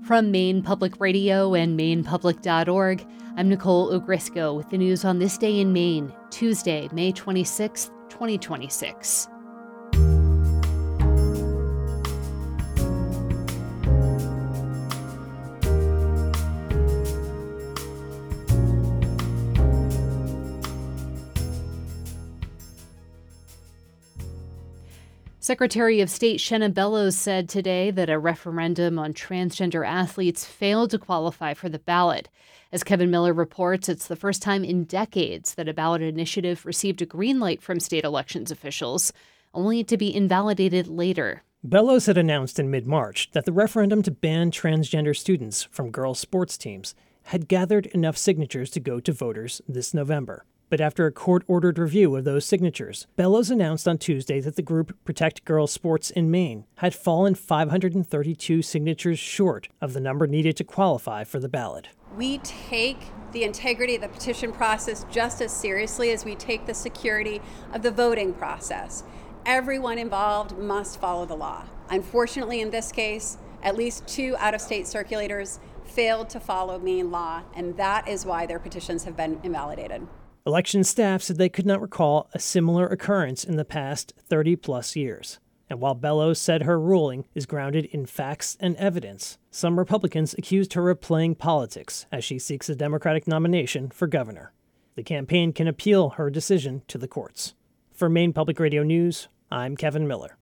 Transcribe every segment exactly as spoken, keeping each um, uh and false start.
From Maine Public Radio and maine public dot org, I'm Nicole Ogrisco with the news on this day in Maine, Tuesday, May twenty-sixth, twenty twenty-six. Secretary of State Shenna Bellows said today that a referendum on transgender athletes failed to qualify for the ballot. As Kevin Miller reports, it's the first time in decades that a ballot initiative received a green light from state elections officials, only to be invalidated later. Bellows had announced in mid-March that the referendum to ban transgender students from girls' sports teams had gathered enough signatures to go to voters this November. But after a court-ordered review of those signatures, Bellows announced on Tuesday that the group Protect Girls Sports in Maine had fallen five hundred thirty-two signatures short of the number needed to qualify for the ballot. We take the integrity of the petition process just as seriously as we take the security of the voting process. Everyone involved must follow the law. Unfortunately, in this case, at least two out-of-state circulators failed to follow Maine law, and that is why their petitions have been invalidated. Election staff said they could not recall a similar occurrence in the past thirty-plus years. And while Bellows said her ruling is grounded in facts and evidence, some Republicans accused her of playing politics as she seeks a Democratic nomination for governor. The campaign can appeal her decision to the courts. For Maine Public Radio News, I'm Kevin Miller.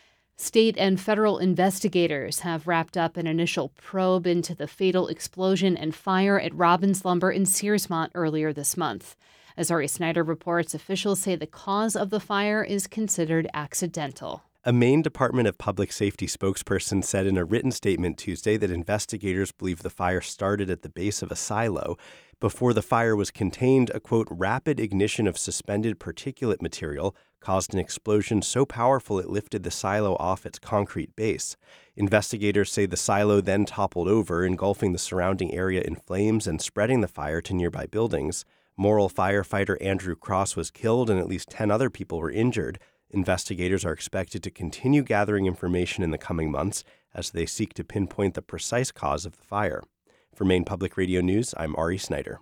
State and federal investigators have wrapped up an initial probe into the fatal explosion and fire at Robbins Lumber in Searsmont earlier this month. As Ari Snyder reports, officials say the cause of the fire is considered accidental. A Maine Department of Public Safety spokesperson said in a written statement Tuesday that investigators believe the fire started at the base of a silo. Before the fire was contained, a, quote, rapid ignition of suspended particulate material caused an explosion so powerful it lifted the silo off its concrete base. Investigators say the silo then toppled over, engulfing the surrounding area in flames and spreading the fire to nearby buildings. Morrill firefighter Andrew Cross was killed and at least ten other people were injured. Investigators are expected to continue gathering information in the coming months as they seek to pinpoint the precise cause of the fire. For Maine Public Radio News, I'm Ari Snyder.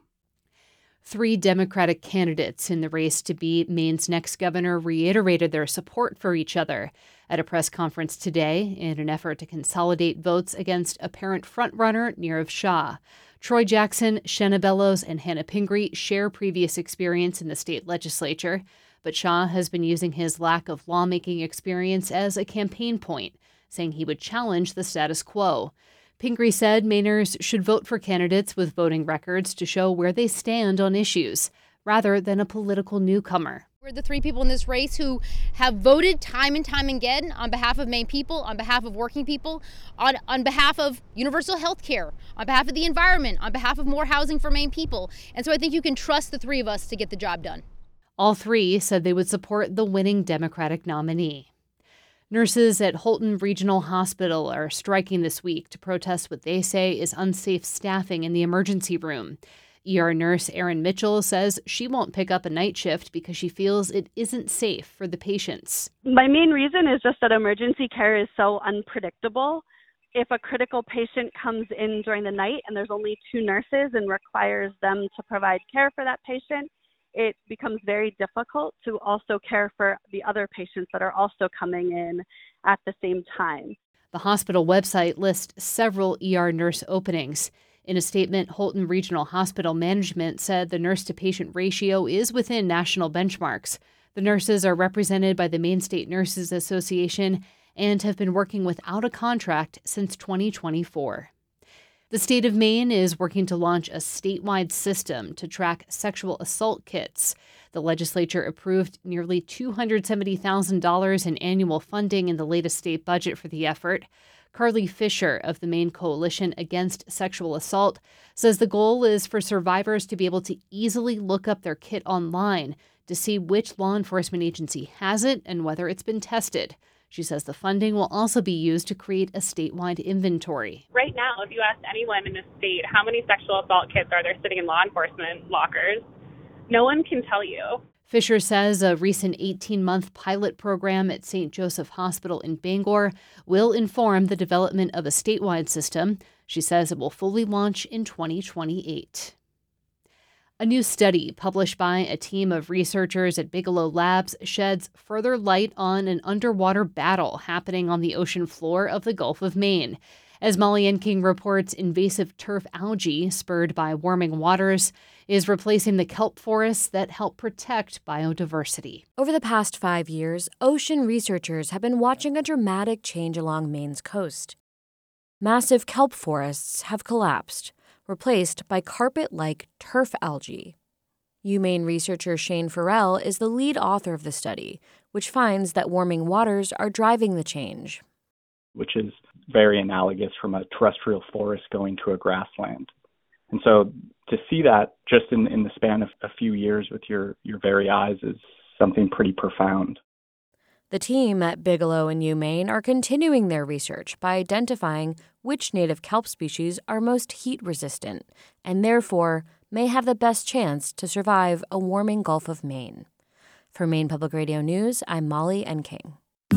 Three Democratic candidates in the race to be Maine's next governor reiterated their support for each other at a press conference today in an effort to consolidate votes against apparent frontrunner Nirav Shah. Troy Jackson, Shenna Bellows, and Hannah Pingree share previous experience in the state legislature, but Shah has been using his lack of lawmaking experience as a campaign point, saying he would challenge the status quo. Pingree said Mainers should vote for candidates with voting records to show where they stand on issues, rather than a political newcomer. We're the three people in this race who have voted time and time again on behalf of Maine people, on behalf of working people, on, on behalf of universal health care, on behalf of the environment, on behalf of more housing for Maine people. And so I think you can trust the three of us to get the job done. All three said they would support the winning Democratic nominee. Nurses at Holton Regional Hospital are striking this week to protest what they say is unsafe staffing in the emergency room. E R nurse Erin Mitchell says she won't pick up a night shift because she feels it isn't safe for the patients. My main reason is just that emergency care is so unpredictable. If a critical patient comes in during the night and there's only two nurses and requires them to provide care for that patient, it becomes very difficult to also care for the other patients that are also coming in at the same time. The hospital website lists several E R nurse openings. In a statement, Holton Regional Hospital Management said the nurse-to-patient ratio is within national benchmarks. The nurses are represented by the Maine State Nurses Association and have been working without a contract since twenty twenty-four. The state of Maine is working to launch a statewide system to track sexual assault kits. The legislature approved nearly two hundred seventy thousand dollars in annual funding in the latest state budget for the effort. Carly Fisher of the Maine Coalition Against Sexual Assault says the goal is for survivors to be able to easily look up their kit online to see which law enforcement agency has it and whether it's been tested. She says the funding will also be used to create a statewide inventory. Right now, if you ask anyone in the state how many sexual assault kits are there sitting in law enforcement lockers, no one can tell you. Fisher says a recent eighteen-month pilot program at Saint Joseph Hospital in Bangor will inform the development of a statewide system. She says it will fully launch in twenty twenty-eight. A new study published by a team of researchers at Bigelow Labs sheds further light on an underwater battle happening on the ocean floor of the Gulf of Maine. As Molly Enking reports, invasive turf algae, spurred by warming waters, is replacing the kelp forests that help protect biodiversity. Over the past five years, ocean researchers have been watching a dramatic change along Maine's coast. Massive kelp forests have collapsed, replaced by carpet-like turf algae. UMaine researcher Shane Farrell is the lead author of the study, which finds that warming waters are driving the change. Which is very analogous from a terrestrial forest going to a grassland. And so to see that just in, in the span of a few years with your, your very eyes is something pretty profound. The team at Bigelow and UMaine are continuing their research by identifying which native kelp species are most heat-resistant and therefore may have the best chance to survive a warming Gulf of Maine. For Maine Public Radio News, I'm Molly Enking.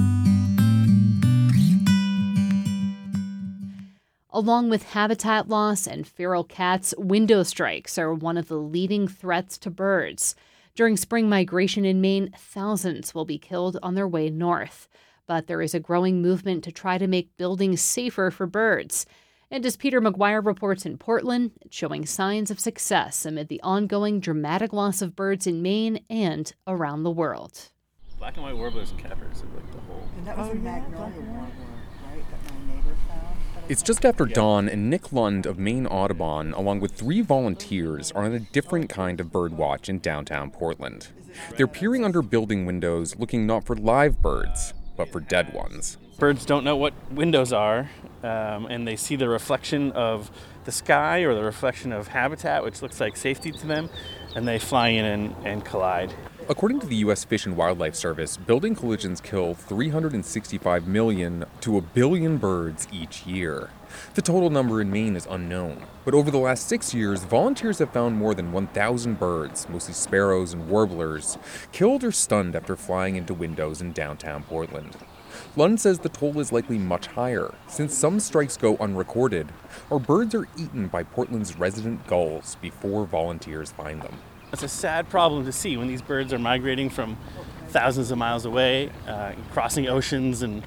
Along with habitat loss and feral cats, window strikes are one of the leading threats to birds. During spring migration in Maine, thousands will be killed on their way north. But there is a growing movement to try to make buildings safer for birds. And as Peter McGuire reports in Portland, it's showing signs of success amid the ongoing dramatic loss of birds in Maine and around the world. Black and white warblers and cappers are like the whole... And that was oh, a magnolia yeah, warbler, right, that my neighbor found? It's just after dawn, and Nick Lund of Maine Audubon, along with three volunteers, are on a different kind of birdwatch in downtown Portland. They're peering under building windows, looking not for live birds, but for dead ones. Birds don't know what windows are, um, and they see the reflection of the sky or the reflection of habitat, which looks like safety to them, and they fly in and, and collide. According to the U S Fish and Wildlife Service, building collisions kill three hundred sixty-five million to a billion birds each year. The total number in Maine is unknown, but over the last six years, volunteers have found more than one thousand birds, mostly sparrows and warblers, killed or stunned after flying into windows in downtown Portland. Lund says the toll is likely much higher, since some strikes go unrecorded, or birds are eaten by Portland's resident gulls before volunteers find them. It's a sad problem to see when these birds are migrating from thousands of miles away, uh, crossing oceans and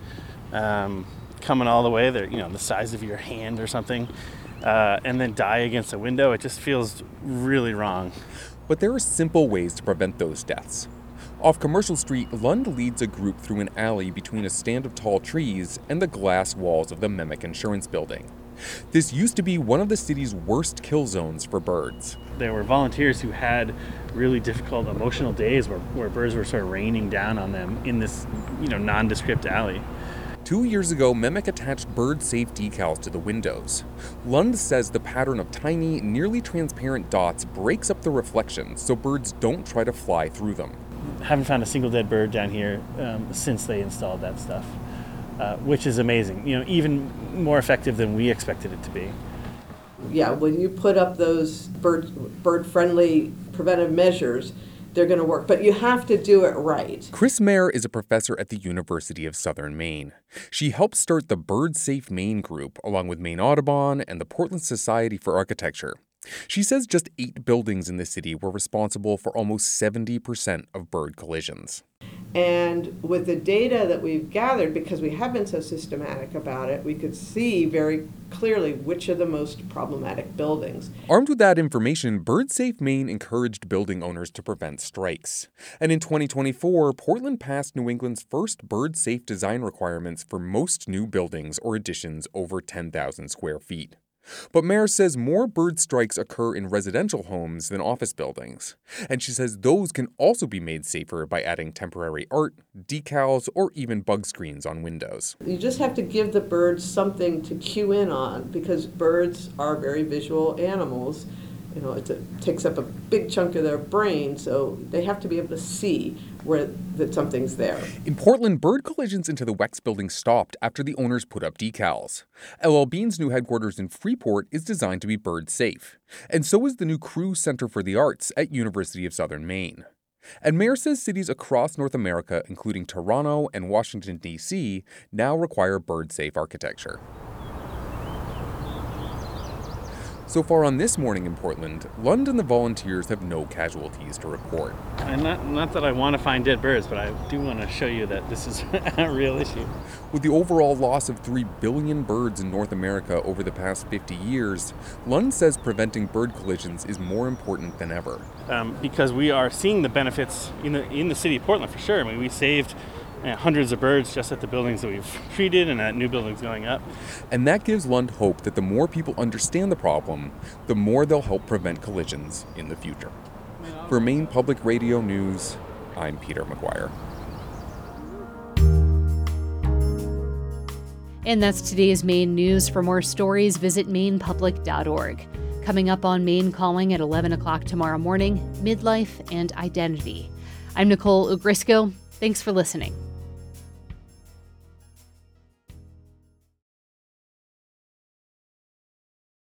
um, coming all the way. They're, you know, the size of your hand or something, uh, and then die against a window. It just feels really wrong. But there are simple ways to prevent those deaths. Off Commercial Street, Lund leads a group through an alley between a stand of tall trees and the glass walls of the Memic Insurance Building. This used to be one of the city's worst kill zones for birds. There were volunteers who had really difficult emotional days where, where birds were sort of raining down on them in this, you know, nondescript alley. Two years ago, Memic attached bird-safe decals to the windows. Lund says the pattern of tiny, nearly transparent dots breaks up the reflections so birds don't try to fly through them. Haven't found a single dead bird down here um, since they installed that stuff. Uh, which is amazing, you know, even more effective than we expected it to be. Yeah, when you put up those bird, bird-friendly preventive measures, they're going to work. But you have to do it right. Chris Mayer is a professor at the University of Southern Maine. She helped start the Bird Safe Maine group, along with Maine Audubon and the Portland Society for Architecture. She says just eight buildings in the city were responsible for almost seventy percent of bird collisions. And with the data that we've gathered, because we have been so systematic about it, we could see very clearly which are the most problematic buildings. Armed with that information, Bird Safe Maine encouraged building owners to prevent strikes. And in twenty twenty-four, Portland passed New England's first bird-safe design requirements for most new buildings or additions over ten thousand square feet. But Mayer says more bird strikes occur in residential homes than office buildings. And she says those can also be made safer by adding temporary art, decals, or even bug screens on windows. You just have to give the birds something to cue in on, because birds are very visual animals. You know, it's a, it takes up a big chunk of their brain, so they have to be able to see where that something's there. In Portland, bird collisions into the Wex building stopped after the owners put up decals. L L Bean's new headquarters in Freeport is designed to be bird safe, and so is the new Crew Center for the Arts at University of Southern Maine. And Mayer says cities across North America, including Toronto and Washington, D C, now require bird-safe architecture. So far on This Morning in Portland, Lund and the volunteers have no casualties to report. And not, not that I want to find dead birds, but I do want to show you that this is a real issue. With the overall loss of three billion birds in North America over the past fifty years, Lund says preventing bird collisions is more important than ever. Um, because we are seeing the benefits in the, in the city of Portland for sure. I mean, we saved uh, hundreds of birds just at the buildings that we've treated and at new buildings going up. And that gives Lund hope that the more people understand the problem, the more they'll help prevent collisions in the future. For Maine Public Radio News, I'm Peter McGuire. And that's today's Maine News. For more stories, visit maine public dot org. Coming up on Maine Calling at eleven o'clock tomorrow morning, midlife and identity. I'm Nicole Ugrisco. Thanks for listening.